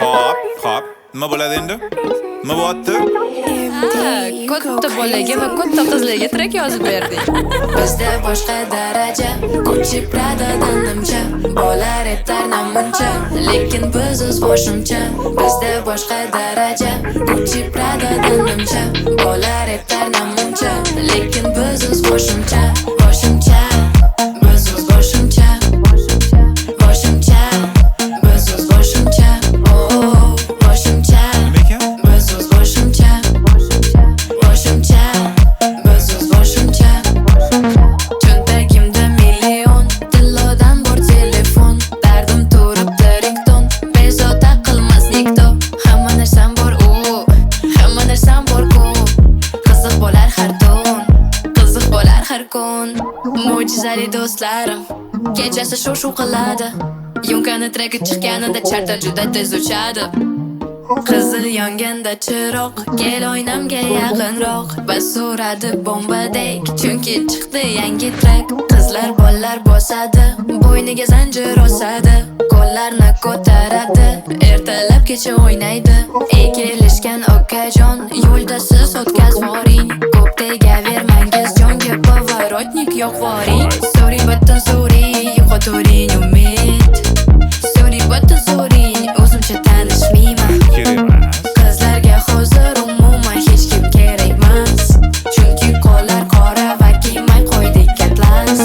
Hop. Nima bo'ladi endi? Nima bo'lyapti? Katta bolaga va katta qizlarga track yozib berdik. Bizda boshqa daraja, Gucci Pradadan nimcha, bola replar namuncha, lekin biz o'z boshimcha. Bizda boshqa daraja, Gucci Pradadan nimcha, bola replar namuncha, lekin biz o'z boshimcha. Boshimcha, biz o'z boshimcha. Boshimcha, biz o'z boshimcha. Oh, boshimcha, biz o'z boshimcha. Boshimcha, biz o'z boshimcha. Cho'ntagimda million, tillodan bor telefon, dardim turibdi rington, bezovta qilmas nikto. Hamma narsam bor hamma narsam bor ku. Qiziq bo'lar har tun, qiziq bo'lar har kun. Mo'jizali do'stlarim kechasi shu qiladi. Yumkani treki chiqqanida charta juda tez uchadi. Qizil yonganda chiroq, kel oynamga yaqinroq, bas so'radi bombadek, chunki chiqdi yangi track. Qizlar bollar bosadi, bo'yniga zanjir osadi, qo'llarni ko'taradi, ertalab kecha o'ynaydi. Kelishgan okajon, yo'lda siz o'tkazvoring, ko'p tegavermangiz jonga, поворотник yo'q voring. Sorry button sorry, yo'qoturing umid. Sorry button sorry, o'zimcha tanishmayman. Qizlarga hozir umuman hech kim kerak emas, chunki qo'llar qora va kiymay qo'ydik atlas.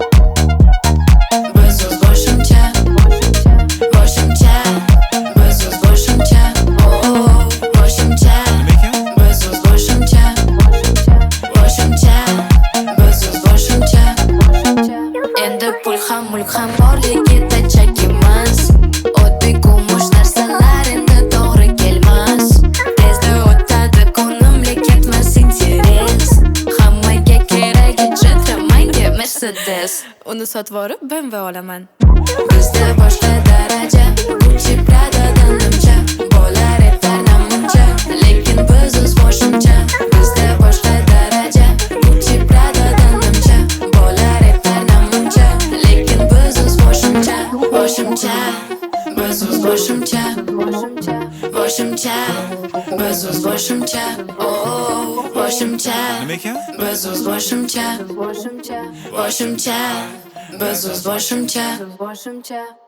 Biz o'z boshimcha, boshimcha, biz o'z boshimcha. Oh, boshimcha, biz o'z boshimcha. Boshimcha, biz o'z boshimcha. Endi pul ham mulk ham borligida chak emas, oddiy kumush narsalar endi to'g'ri kelmas. Tezda o'tadi kunimga ketmas interes, hammaga keragi Jetta, menga Mercedes. Uni sotvorib BMW olaman. Bizda boshqa daraja, Gucci Pradadan nimcha, bola replar namuncha, lekin biz o'z boshimcha. Bizda boshqa daraja, Gucci Pradadan nimcha, bola replar namuncha, lekin biz o'z boshimcha. Boshimcha, biz o'z boshimcha. Boshimcha, biz o'z boshimcha. Oh, boshimcha, Nima ekan? biz o'z boshimcha. Boshimcha, biz o'z boshimcha.